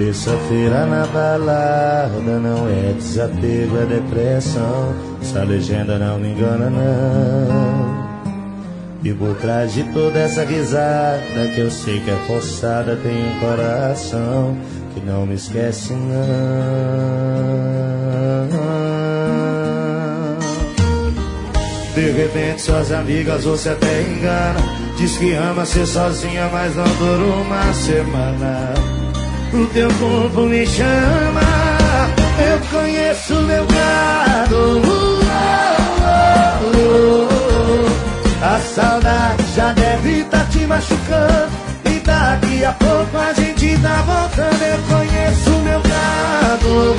Terça-feira na balada não é desapego, é depressão. Essa legenda não me engana não. E por trás de toda essa risada que eu sei que é forçada, tem um coração que não me esquece não. De repente suas amigas você até engana, diz que ama ser sozinha, mas não dura uma semana. O teu corpo me chama, eu conheço meu gado. A saudade já deve tá te machucando, e daqui a pouco a gente tá voltando. Eu conheço meu gado.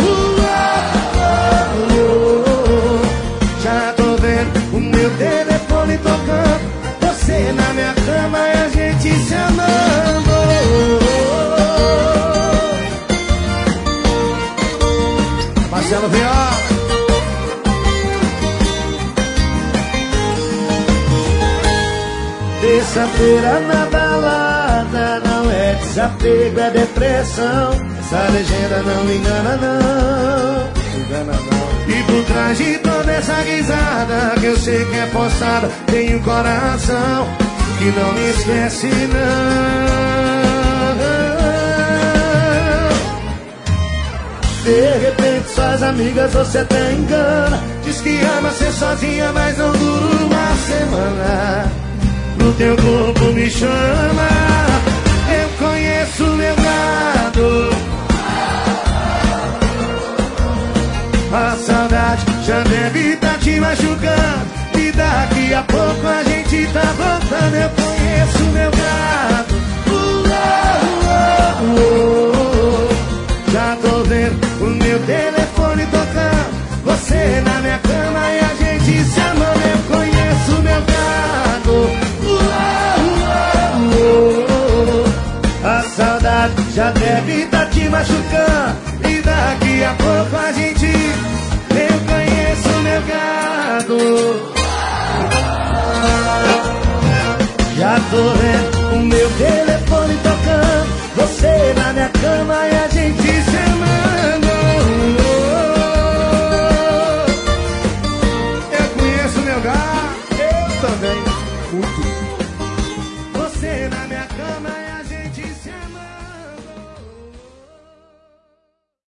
Já tô vendo o meu telefone tocando, você na minha cama e a gente se amando. Marcelo Viola. Terça-feira na balada não é desapego, é depressão. Essa legenda não me engana não. E por trás de toda essa risada que eu sei que é forçada, tem um coração que não me esquece não. De repente suas amigas você até engana, diz que ama ser sozinha, mas não dura uma semana. O teu corpo me chama, eu conheço meu gado. A saudade já deve tá te machucando, e daqui a pouco a gente tá voltando. Eu conheço meu gado. Já tô vendo o meu telefone tocando, você na minha cama e a gente se amando. Eu conheço meu gado. A saudade já deve tá te machucando, e daqui a pouco a gente. Eu conheço meu gado. Já tô vendo